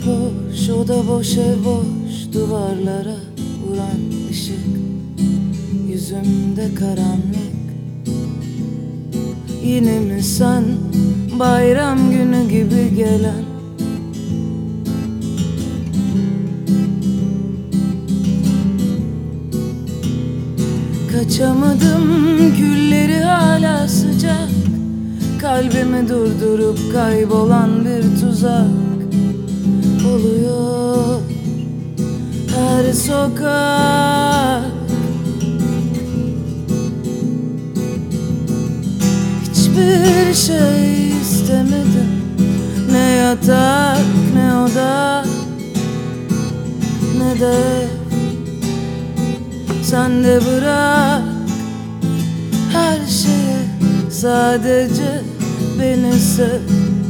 boş, oda boş, ev boş, duvarlara vuran ışık, yüzümde karanlık. Yine mi sen, bayram günü gibi gelen? Kaçamadım, külleri hala sıcak, kalbimi durdurup kaybolan bir tuzak oluyor her sokak. Hiçbir şey istemedim, ne yatak ne oda ne de sen de bırak her şeyi, sadece beni sev.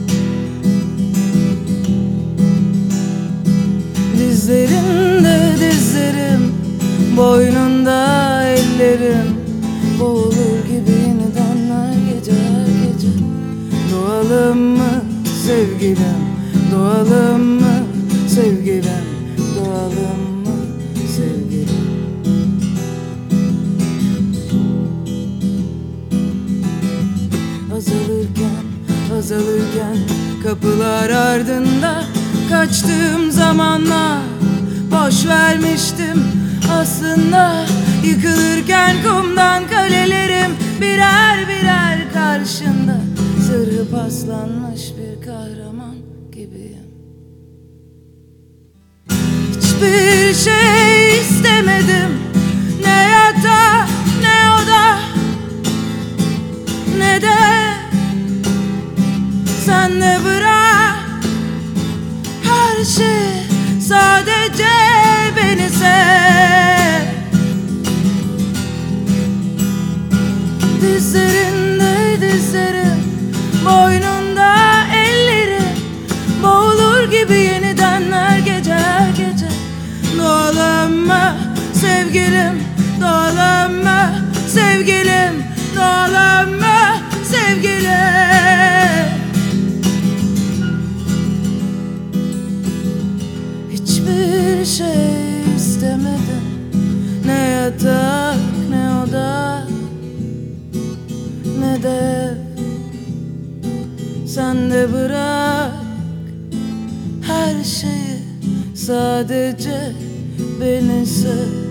Dizlerinde dizlerim, boynunda ellerim, boğulur gibi yeniden her gece her gece. Doğalım mı sevgilim, doğalım mı sevgilim, doğalım mı sevgilim? Azalırken kapılar ardında kaçtığım zamanlar boş vermiştim aslında. Yıkılırken kumdan kalelerim birer birer karşında, zırhı paslanmış bir kahraman gibiyim. Hiçbir şey istemedim, ne yatak ne oda ne de sen de bırak her şey, sadece beni sev. Dizlerinde dizlerim, boynunda ellerim, boğulur gibi yeniden her gece her gece. Doğalım mı sevgilim, doğalım mı sevgilim, doğalım mı sevgilim? Hiçbir şey istemedim, ne yatak ne oda ne de sen de bırak her şeyi, sadece beni sev.